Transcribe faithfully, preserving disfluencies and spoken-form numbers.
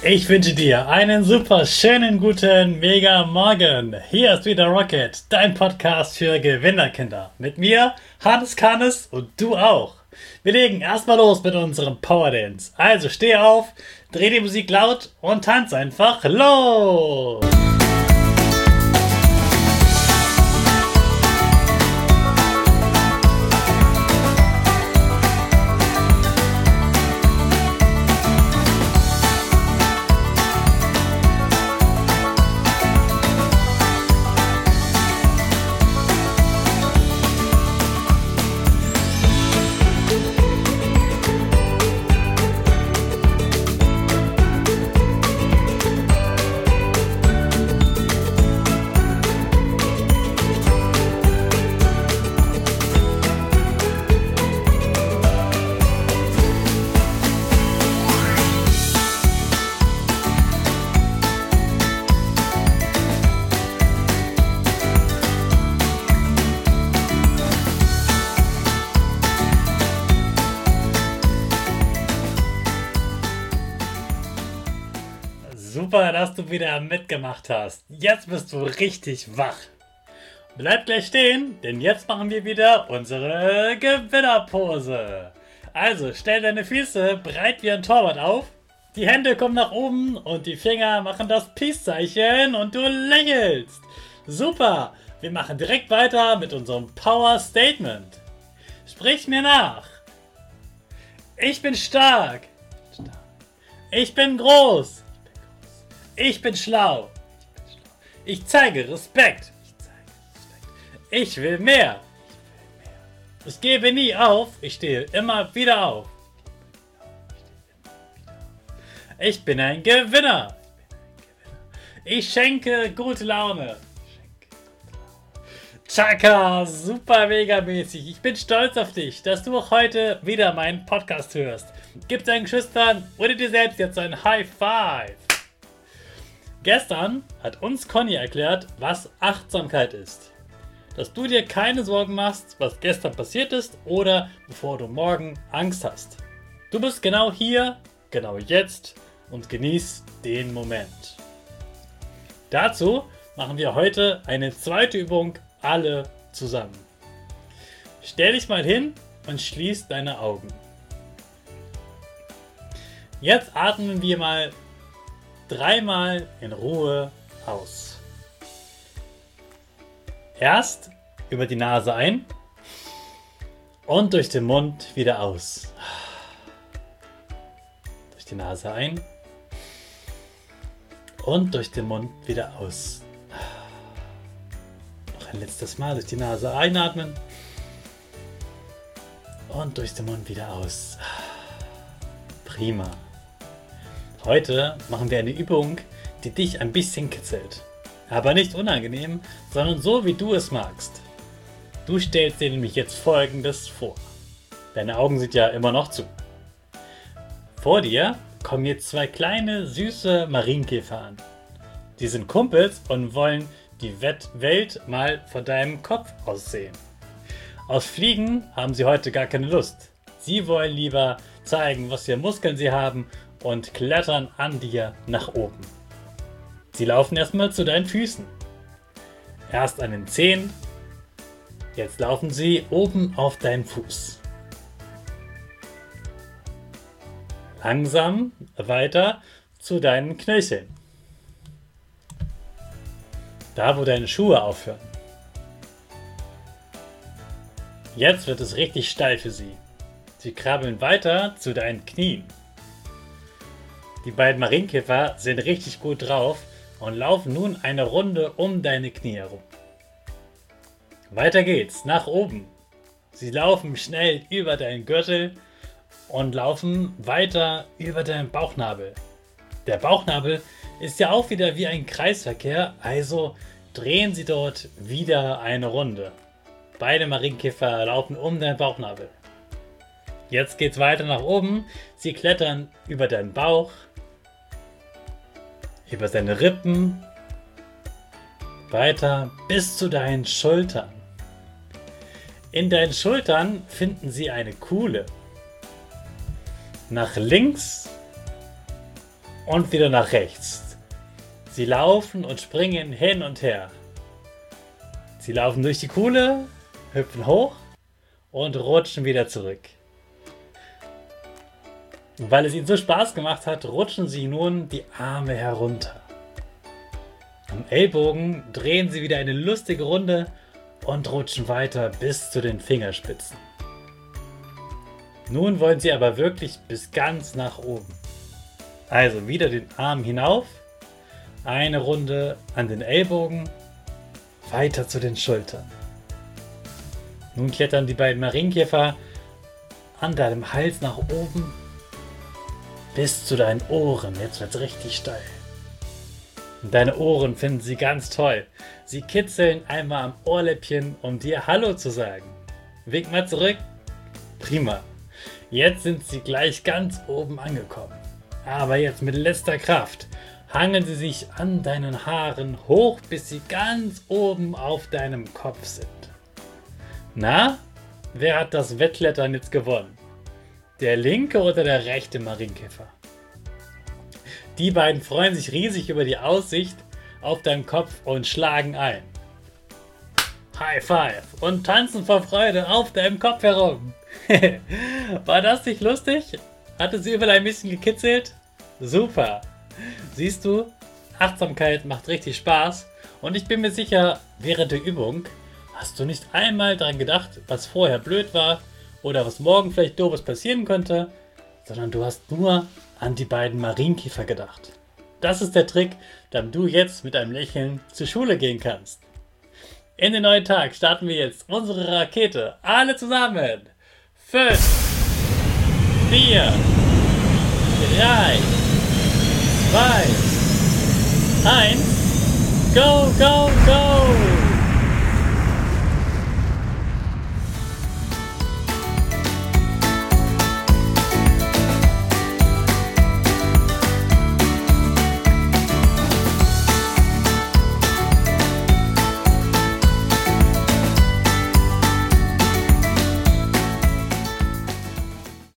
Ich wünsche dir einen super schönen guten Mega Morgen. Hier ist wieder Rocket, dein Podcast für Gewinnerkinder. Mit mir, Hannes Kannes und du auch. Wir legen erstmal los mit unserem Power Dance. Also steh auf, dreh die Musik laut und tanz einfach los. Super, dass du wieder mitgemacht hast. Jetzt bist du richtig wach. Bleib gleich stehen, denn jetzt machen wir wieder unsere Gewinnerpose. Also stell deine Füße breit wie ein Torwart auf. Die Hände kommen nach oben und die Finger machen das Peace-Zeichen und du lächelst. Super, wir machen direkt weiter mit unserem Power Statement. Sprich mir nach. Ich bin stark. Ich bin groß. Ich bin schlau. Ich zeige Respekt. Ich will mehr. Ich gebe nie auf. Ich stehe immer wieder auf. Ich bin ein Gewinner. Ich schenke gute Laune. Chaka, super mega mäßig. Ich bin stolz auf dich, dass du auch heute wieder meinen Podcast hörst. Gib deinen Geschwistern oder dir selbst jetzt ein High Five. Gestern hat uns Conny erklärt, was Achtsamkeit ist. Dass du dir keine Sorgen machst, was gestern passiert ist oder bevor du morgen Angst hast. Du bist genau hier, genau jetzt und genieß den Moment. Dazu machen wir heute eine zweite Übung alle zusammen. Stell dich mal hin und schließ deine Augen. Jetzt atmen wir mal dreimal in Ruhe aus. Erst über die Nase ein und durch den Mund wieder aus. Durch die Nase ein und durch den Mund wieder aus. Noch ein letztes Mal durch die Nase einatmen und durch den Mund wieder aus. Prima. Heute machen wir eine Übung, die dich ein bisschen kitzelt. Aber nicht unangenehm, sondern so, wie du es magst. Du stellst dir nämlich jetzt Folgendes vor. Deine Augen sind ja immer noch zu. Vor dir kommen jetzt zwei kleine, süße Marienkäfer an. Die sind Kumpels und wollen die Welt mal von deinem Kopf aus sehen. Auf Fliegen haben sie heute gar keine Lust. Sie wollen lieber zeigen, was für Muskeln sie haben und klettern an dir nach oben. Sie laufen erstmal zu deinen Füßen. Erst an den Zehen, jetzt laufen sie oben auf deinen Fuß. Langsam weiter zu deinen Knöcheln. Da, wo deine Schuhe aufhören. Jetzt wird es richtig steil für sie. Sie krabbeln weiter zu deinen Knien. Die beiden Marienkäfer sind richtig gut drauf und laufen nun eine Runde um deine Knie herum. Weiter geht's, nach oben. Sie laufen schnell über deinen Gürtel und laufen weiter über deinen Bauchnabel. Der Bauchnabel ist ja auch wieder wie ein Kreisverkehr, also drehen sie dort wieder eine Runde. Beide Marienkäfer laufen um deinen Bauchnabel. Jetzt geht's weiter nach oben. Sie klettern über deinen Bauch, über deine Rippen, weiter bis zu deinen Schultern. In deinen Schultern finden sie eine Kuhle. Nach links und wieder nach rechts. Sie laufen und springen hin und her. Sie laufen durch die Kuhle, hüpfen hoch und rutschen wieder zurück. Und weil es ihnen so Spaß gemacht hat, rutschen sie nun die Arme herunter. Am Ellbogen drehen sie wieder eine lustige Runde und rutschen weiter bis zu den Fingerspitzen. Nun wollen sie aber wirklich bis ganz nach oben. Also wieder den Arm hinauf, eine Runde an den Ellbogen, weiter zu den Schultern. Nun klettern die beiden Marienkäfer an deinem Hals nach oben bis zu deinen Ohren. Jetzt wird es richtig steil. Und deine Ohren finden sie ganz toll. Sie kitzeln einmal am Ohrläppchen, um dir Hallo zu sagen. Wink mal zurück. Prima. Jetzt sind sie gleich ganz oben angekommen. Aber jetzt mit letzter Kraft hangeln sie sich an deinen Haaren hoch, bis sie ganz oben auf deinem Kopf sind. Na, wer hat das Wettklettern jetzt gewonnen? Der linke oder der rechte Marienkäfer? Die beiden freuen sich riesig über die Aussicht auf deinem Kopf und schlagen ein. High Five und tanzen vor Freude auf deinem Kopf herum. War das nicht lustig? Hat es überall ein bisschen gekitzelt? Super! Siehst du, Achtsamkeit macht richtig Spaß und ich bin mir sicher, während der Übung hast du nicht einmal daran gedacht, was vorher blöd war oder was morgen vielleicht doofes passieren könnte, sondern du hast nur an die beiden Marienkäfer gedacht. Das ist der Trick, damit du jetzt mit einem Lächeln zur Schule gehen kannst. In den neuen Tag starten wir jetzt unsere Rakete. Alle zusammen. fünf, vier, drei, zwei, eins, go, go, go!